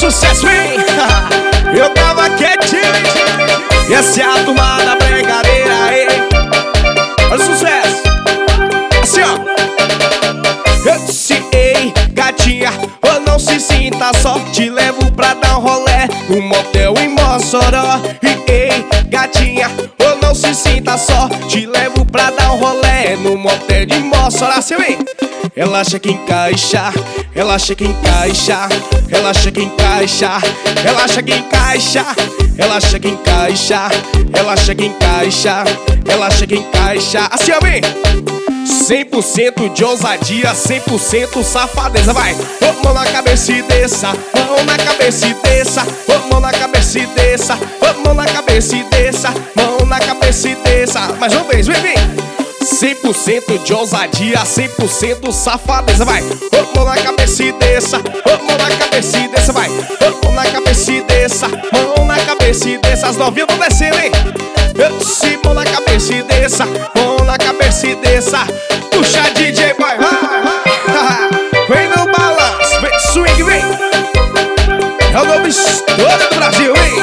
sucesso, hein? Eu tava quietinho, hein? E essa é a turma da pregadeira aí. Olha o sucesso. Assim, ó. Eu disse, ei, gatinha, ou não se sinta só. Te levo pra dar um rolé no motel em Mossoró. E ei, gatinha, ou não se sinta só. Te levo pra dar um rolé no motel de Mossoró. Assim, vem. Relaxa que encaixa, relaxa que encaixa, relaxa que encaixa, relaxa que encaixa, relaxa que encaixa, relaxa que encaixa, relaxa que encaixa. Assim, ó, vem! 100% de ousadia, 100% safadeza, vai! Ô, mão na cabeça e desça, mão na cabeça e desça, ô, mão na cabeça e desça, ô, mão na cabeça e desça, mão na cabeça e desça. Mais uma vez, vem, vem! 100% de ousadia, 100% safadeza, vai! Ô, mão na cabeça e desça, ô, mão na cabeça e desça, vai! Ô, mão na cabeça e desça, mão na cabeça e desça. As novinhas vão descendo, hein? Eu disse, mão na cabeça e desça, mão na cabeça e desça. Puxa DJ, vai, vai! Vem no balanço, vem swing, vem! É o novo estouro do Brasil, hein?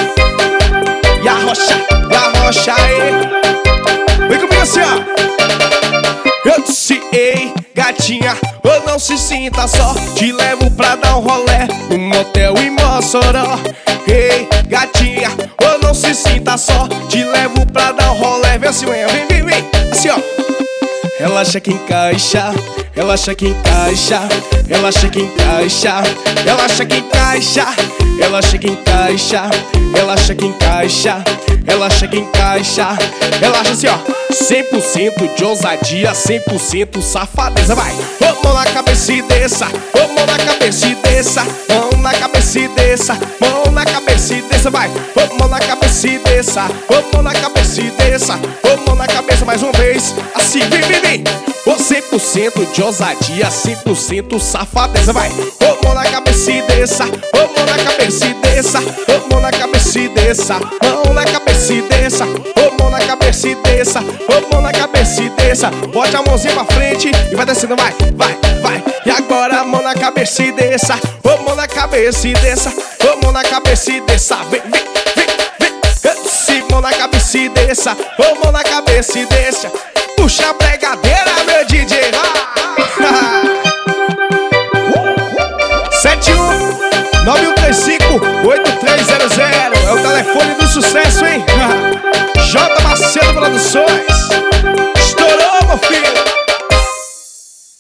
E a rocha aí. Vem comigo assim, ó. Eu disse, ei, gatinha, ou não se sinta só. Te levo pra dar um rolé no motel em Mossoró. Ei, gatinha, ou não se sinta só. Te levo pra dar um rolé. Vem assim, vem, vem, vem. Assim, ó. Relaxa que encaixa, relaxa que encaixa, relaxa que encaixa, relaxa que encaixa, relaxa que encaixa, relaxa que encaixa, relaxa que encaixa, relaxa assim, ó. 100% de ousadia, 100% safadeza, vai! Ô, mão na cabeça e desça, ô, mão na cabeça e desça, mão na cabeça e desça, mão na cabeça e desça, vai! Ô, mão na cabeça e desça, ô, mão na cabeça e desça, ô, mão na cabeça mais uma vez, assim, vem, vem, vem! Ô, 100% de ousadia, 100% safadeza, vai! Ô, mão na cabeça e desça, ô, mão na cabeça e desça, ô, mão na cabeça e desça, mão na cabeça e desça, ô, mão na cabeça e desça, ô, mão na cabeça e desça. Bote a mãozinha pra frente e vai descendo, vai, vai, vai. E agora a mão na cabeça e desça, ô, mão na cabeça e desça, ô, mão na cabeça e desça. Vem, vem, vem, vem. Se mão na cabeça e desça, ô, mão na cabeça e desça. Puxa a pregadeira, meu DJ. 71-9135-8300 é o telefone do sucesso, hein? J Macedo Produções.